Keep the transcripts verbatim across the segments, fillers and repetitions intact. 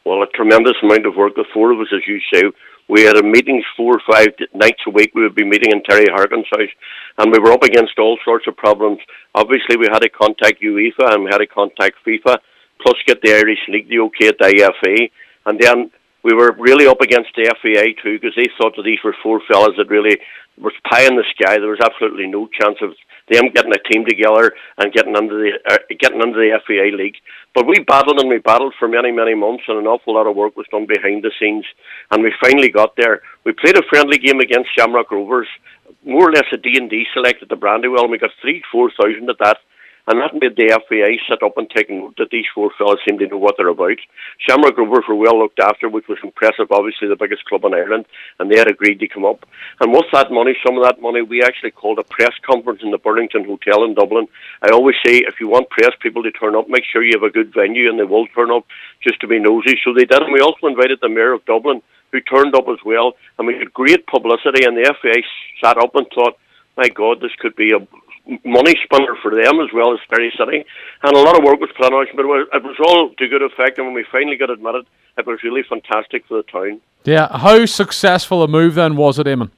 Well, a tremendous amount of work. The four of us, as you say, we had a meetings four or five nights a week. We would be meeting in Terry Harkin's house, and we were up against all sorts of problems. Obviously, we had to contact UEFA and we had to contact FIFA, plus get the Irish League the okay at the I F A, and then we were really up against the F A I too, because they thought that these were four fellas that really was pie in the sky. There was absolutely no chance of them getting a team together and getting under the uh, getting under the F A I league. But we battled and we battled for many, many months, and an awful lot of work was done behind the scenes, and we finally got there. We played a friendly game against Shamrock Rovers, more or less a D and D select at the Brandywell, and we got three, four thousand at that. And that made the F A I sit up and take note that these four fellas seem to know what they're about. Shamrock Rovers were well looked after, which was impressive, obviously the biggest club in Ireland, and they had agreed to come up. And with that money, some of that money, we actually called a press conference in the Burlington Hotel in Dublin. I always say, if you want press people to turn up, make sure you have a good venue, and they will turn up just to be nosy. So they did, and we also invited the Mayor of Dublin, who turned up as well, and we had great publicity, and the F A I sat up and thought, my God, this could be a money spinner for them as well as Derry City, and a lot of work was planned out, but it was, it was all to good effect, and when we finally got admitted, it was really fantastic for the town. Yeah, how successful a move then was it, Eamon?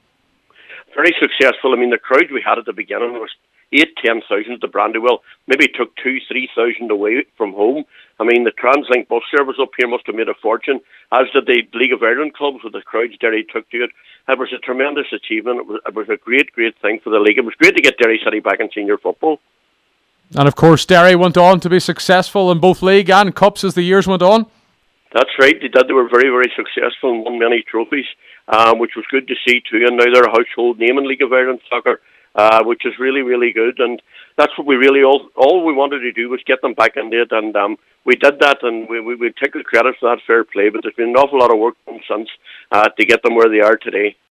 Very successful. I mean, the crowd we had at the beginning was eight, ten thousand at the Brandywell, maybe took two, three thousand away from home. I mean, the TransLink bus service up here must have made a fortune, as did the League of Ireland clubs with the crowds Derry took to it. It was a tremendous achievement. It was, it was a great, great thing for the league. It was great to get Derry City back in senior football. And of course, Derry went on to be successful in both league and cups as the years went on. That's right. They did. They were very, very successful and won many trophies, um, which was good to see too. And now they're a household name in League of Ireland soccer, uh, which is really, really good. And that's what we really all all we wanted to do was get them back into it, and um, we did that. And we we, we take the credit for that, fair play. But there's been an awful lot of work done since uh, to get them where they are today.